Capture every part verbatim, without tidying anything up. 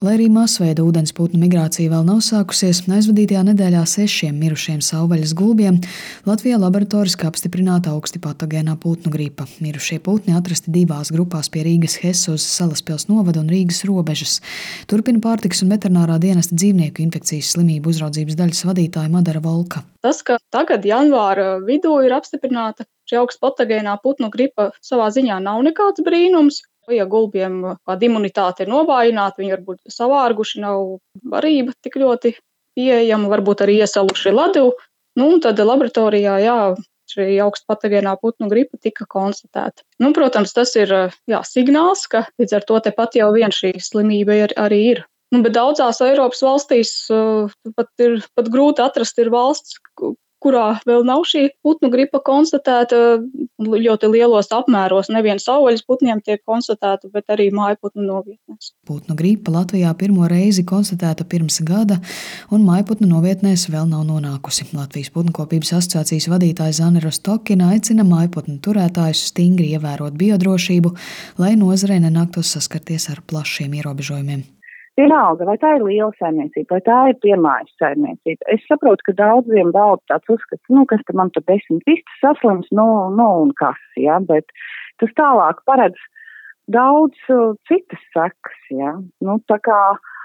Lai arī masveida ūdensputnu migrācija vēl nav sākusies, aizvadītajā nedēļā sešiem mirušiem savvaļas gulbiem Latvijā laboratoriski apstiprināta augsti patogēnā putnu gripa. Mirušie putni atrasti divās grupās pie Rīgas Hesa uz Salaspils novada un Rīgas robežas. Turpina pārtikas un veterinārā dienesta dzīvnieku infekcijas slimību uzraudzības daļas vadītāja Madara Volka. Tas, ka tagad janvāra vidū ir apstiprināta šī augsti patogēnā putnu gripa, savā ziņā nav nekāds brīnums. Ja gulbiem kāda imunitāte ir novājināta, viņi varbūt savārguši, nav barība tik ļoti pieejama, varbūt arī iesaluši ledu. Nu, tad laboratorijā, jā, šī augsti patogēnā putnu gripa tika konstatēta. Nu, protams, tas ir jā, signāls, ka līdz ar to tepat jau vien šī slimība ir, arī ir. Nu, bet daudzās Eiropas valstīs uh, pat, ir, pat grūti atrast ir valsts, kurā vēl nav šī putnu gripa konstatēta ļoti lielos apmēros. Nevien savvaļas putniem tiek konstatēta, bet arī mājputnu novietnēs. Putnu gripa Latvijā pirmo reizi konstatēta pirms gada, un mājputnu novietnēs vēl nav nonākusi. Latvijas putnkopības asociācijas vadītāja Zane Rostokina aicina mājputnu turētājus stingri ievērot biodrošību, lai nozarei nenāktos saskarties ar plašiem ierobežojumiem. Vienalga, vai tā ir liela saimniecība, vai tā ir piemājas saimniecība. Es saprotu, ka daudziem valda tāds uzskats, nu, kas te man tur desmit vistas saslims, nu, nu un kas, jā, bet tas tālāk paredz daudz uh, citas sekas, jā. Nu, tā kā,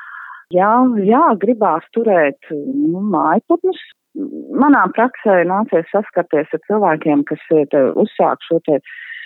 jā, jā, gribās turēt nu, mājputnus. Manā praksē nācies saskarties ar cilvēkiem, kas te, uzsāk šo te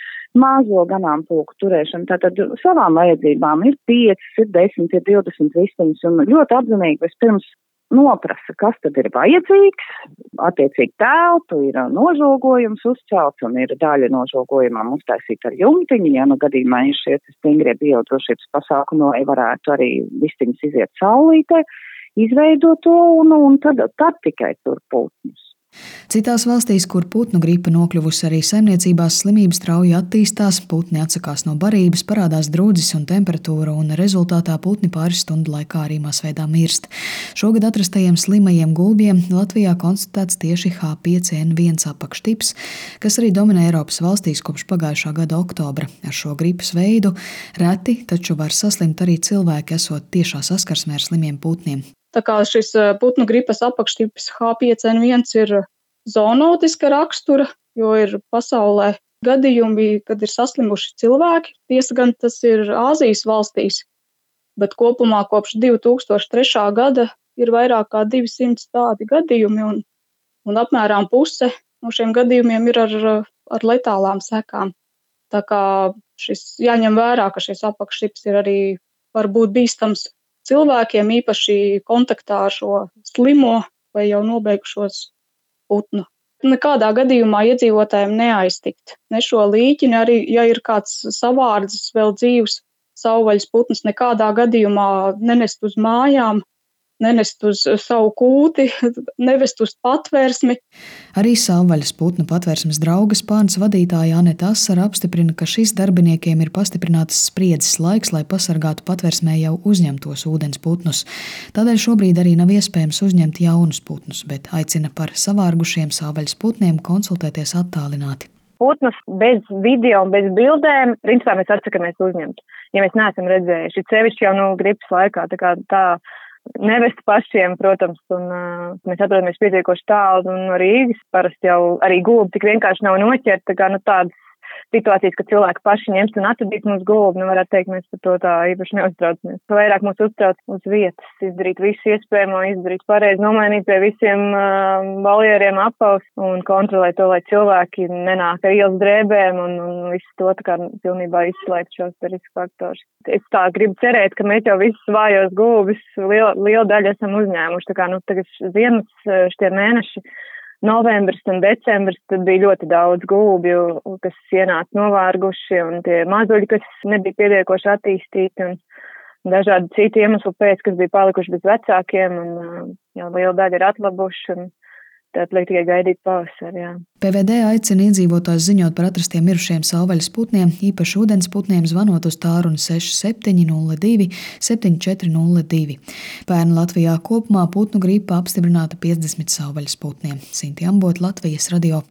mazo ganāmpulku turēšanu. Tātad savām vajadzībām ir piecas, ir desmit, ir divdesmit vistiņas, un ļoti apzinīgi vispirms noprasa, kas tad ir vajadzīgs. Attiecīgi telpu, ir nožogojums uzcelts un ir daļa nožogojumam uztaisīt ar jumtiņu, ja nu gadījumā ir šie stingrie biodrošības pasākumi, lai varētu arī vistiņas iziet saulītē, izveidot to un, un tad, tad tikai tur putnus. Citās valstīs, kur putnu gripa nokļuvusi arī saimniecībās, slimības strauji attīstās, putni atsakās no barības, parādās drūdzis un temperatūra, un rezultātā putni pāris stundu laikā arī masveidā mirst. Šogad atrastajiem slimajiem gulbiem Latvijā konstatēts tieši H pieci N viens apakštips, kas arī dominē Eiropas valstīs kopš pagājušā gada oktobra. Ar šo gripas veidu reti, taču var saslimt arī cilvēki, esot tiešā saskarsmē ar slimiem putniem. Tā kā šis putnu gripas apakštips H pieci N viens ir zoonotiska rakstura, jo ir pasaulē gadījumi, kad ir saslimuši cilvēki. Tiesa gan tas ir Āzijas valstīs, bet kopumā kopš divi tūkstoši trešā gada ir vairāk kā divsimt tādi gadījumi, un, un apmēram puse no šiem gadījumiem ir ar, ar letālām sekām. Tā kā šis jāņem vērā, ka šis apakštips ir arī var būt bīstams cilvēkiem, īpaši kontaktā ar šo slimo vai jau nobeigušos putnu. Nekādā gadījumā iedzīvotājiem neaiztikt ne šo līķini, arī ja ir kāds savārdzis vēl dzīvs savvaļas putns, nekādā gadījumā nenest uz mājām, nenest uz savu kūti, nevest uz patvērsmi. Arī savvaļas putnu patvērsmes drauga spārnas vadītāja Aneta Asara apstiprina, ka šis darbiniekiem ir pastiprināts spriedzes laiks, lai pasargātu patvērsmē jau uzņemtos ūdens putnus. Tādēļ šobrīd arī nav iespējams uzņemt jaunus putnus, bet aicina par savārgušiem savvaļas putniem konsultēties attālināti. Putnus bez video un bez bildēm, principā mēs atsakamies uzņemt, ja mēs neesam redzējuši. Sevišķi jau no gripas laikā, tā kā tā nevest pašiem, protams, un uh, mēs atrodamies pietiekoši tālu no Rīgas. Parasti jau arī gulbi tik vienkārši nav noķert, tā kā nu tādas situācijas, ka cilvēki paši ņems un atradīs mūsu gulbi, nu varētu teikt, mēs par to tā īpaši neuztraucamies. Vairāk mūs uztrauc uz vietas, izdarīt visu iespējamo, izdarīt pareizi, nomainīt pie visiem uh, baljieriem apaus un kontrolēt to, lai cilvēki nenāk ar ielas drēbēm un, un visu to tā kā pilnībā izslēgt šos risku faktorus. Es tā gribu cerēt, ka mēs jau visus vājos gulbis liela, liela daļa esam uzņēmuši, tā kā nu tagad ziemas šitie mēneši, novembris un decembris, tad bija ļoti daudz gulbju, kas ienāca novārguši, un tie mazuļi, kas nebija pietiekoši attīstīti, un dažādi citi iemesli pēc, kas bija palikuši bez vecākiem, un jau liela daļa ir atlabuši, un tad liek tikai gaidīt pavasari, jā. P V D aicina iedzīvotājus ziņot par atrastiem mirušiem savvaļas putniem, īpaši ūdens putniem, zvanot uz tālruni seši septiņi nulle divi septiņi četri nulle divi. Pērn Latvijā kopumā putnu gripa apstiprināta piecdesmit savvaļas putniem. Sinti Ambot, Latvijas radio.